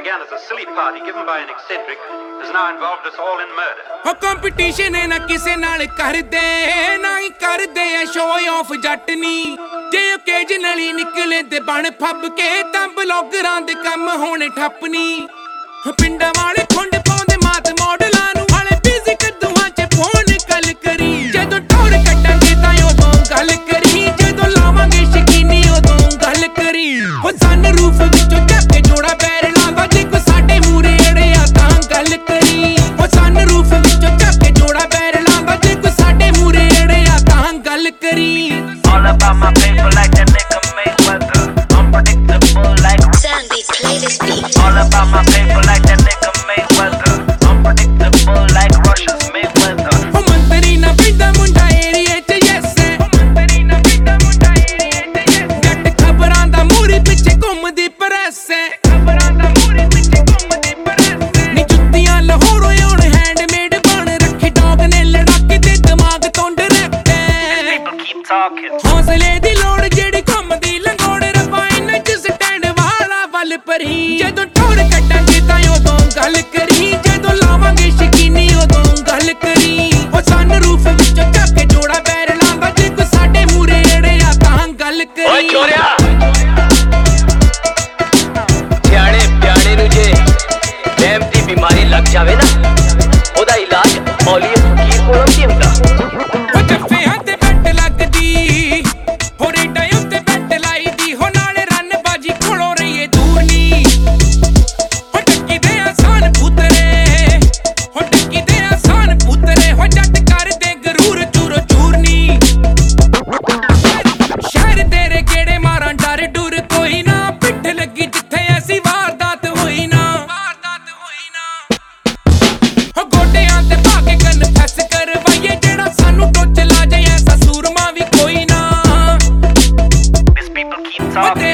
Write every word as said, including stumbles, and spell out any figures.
began as a silly party given by an eccentric has now involved us all in murder. हो competition है ना किसे नाल कर दे ना ही कर दे show off जटनी जे occasionally निकले ते बन फब के तां ब्लॉगरां दे कम होने ठप्पनी पिंडां वाले खुंड पाउंदे मात मॉडलां नूं वाले बिजी कद्दूआं च फोन कल करी जदों टोर कट्टांगे तां उदों गल करी जदों लावांगे शकीनी उदों गल करी हो सन रूफ विचों झपके जोड़ा पैर लांदा जे कोई साडे मूरे अड़िया तां गल करी हो सन रूफ विचों झपके जोड़ा पैर लांदा जे कोई साडे मूरे अड़िया तां गल करी All about my paper like that nigga Mayweather. Unpredictable like Sandy, play this beat. All about my paper like that nigga Mayweather. Unpredictable like Russia's Mayweather. हो मंतरी ना पिंदा मुंडा एरिया च यस है हो मंतरी ना पिंदा मुंडा एरिया च यस जट खबरां दा मूरी पिछे घुमदी प्रैस है खबरां दा मूरी पिछे घुमदी प्रैस है नी जुत्तियां लाहौरों हुण हैंडमेड बन रखे डॉग ने लड़ाके ते दिमाग तोंड रखे People keep talking. हौसले दी लोड़ जेड़ी घुमदी लंगोड़ रब्बा इन्हां च स्टैंड वाला वल परी जदों ठोर कट्टांगे तां उदों गल करी जदों लावांगे शकीनी उदों गल करी ओ सन रूफ विचों झपके जोड़ा पैर लांदा जे कोई साडे मूरे अड़िया तां गल करी ਓਏ ਚੋਰਿਆ ਸਿਆਣੇ ਪਿਆਣੇ ਨੂੰ ਜੇ ਵਹਿਮ ਦੀ ਬਿਮਾਰੀ ਲੱਗ ਜਾਵੇ ਨਾ ਉਹਦਾ ਇਲਾਜ ਮੌਲੀ ਫਕੀਰ ਕੋਲੋਂ ਨਹੀਂ ਹੁੰਦਾ ਹੋ ਜੱਫਿਆਂ ਤੇ ਬੱਟ ਲੱਗਦੀ ਹੋ ਰੇਡਾਂ ਉੱਤੇ ਬੱਟ ਲਾਈਦੀ ਹੋ ਨਾਲੇ ਰਨ ਬਾਜੀ ਖੜੋ ਰਹੀਏ ਦੂਰ ਨੀ ਹੋ ਟੱਕੀ ਦੇ ਆਸਾਨ ਪੁੱਤਰੇ ਹੋ ਟੱਕੀ ਦੇ ਆਸਾਨ ਪੁੱਤਰੇ ਹੋ ਜੱਟ ਕਰਦੇ ਗਰੂਰ ਚੂਰੋ ਚੂਰਨੀ ਸ਼ਹਿਰ ਤੇਰੇ ਕਿਹੜੇ ਮਾਰਾਂ ਡਰ ਡੁਰ ਕੋਈ ਨਾ ਪਿੱਠ ਲੱਗੀ ਜਿੱਥੇ ਐਸੀ ਵਾਰਦਾਤ ਹੋਈ ਨਾ ਵਾਰਦਾਤ ਹੋਈ ਨਾ ਹੋ ਗੋਡਿਆਂ ਤੇ ਪਾ ਕੇ ਕਨਫੈਸ ਕਰਵਾਈਏ ਜਿਹੜਾ ਸਾਨੂੰ ਟੁੱਚ ਲਾ ਜਾਏ ਐਸਾ ਸੂਰਮਾ ਵੀ ਕੋਈ ਨਾ These people keep ਹੋ talking.